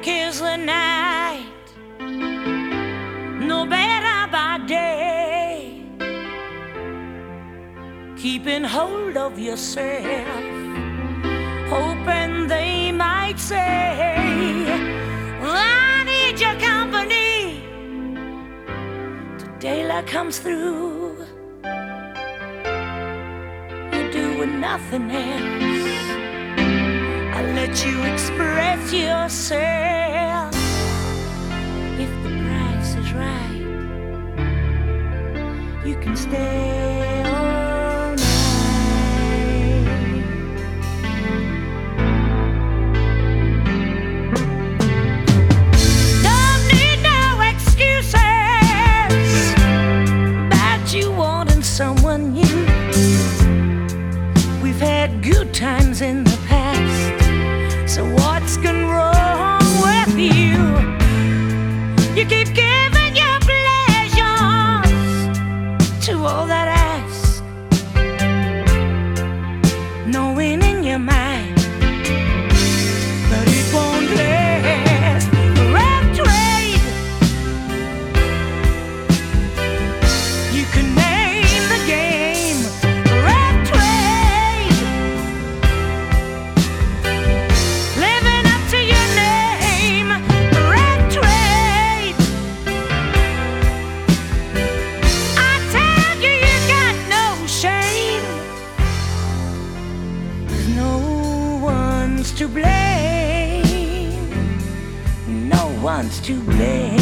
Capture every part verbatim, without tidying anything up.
Black is the night, no better by day. Keeping hold of yourself, hoping they might say, well, I need your company till daylight comes through. You're doing nothing else. I let you express yourself. If the price is right, you can stay all night. Don't need no excuses about you wanting someone new. We've had good times in the past, so what's gone wrong with you? You keep giving your pleasures to all that ask, knowing in your mind that it won't last. Rough trade, you can name the game. Rough trade, living up to your name. Rough trade, I tell you, you got no shame. 'Cause no one's to blame. No one's to blame.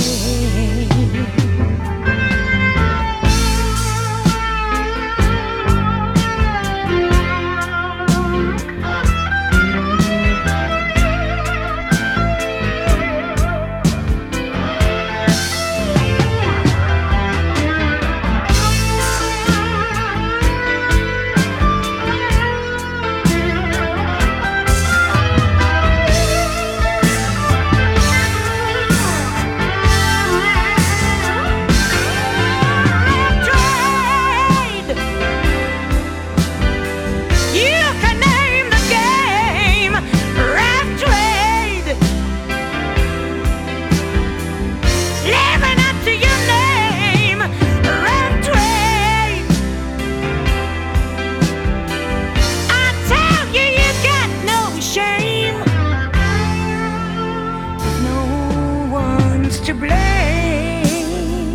To blame.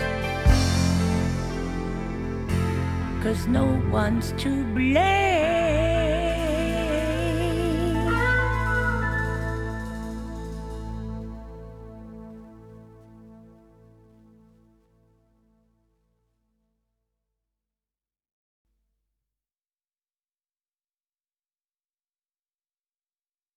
'Cause no one's to blame.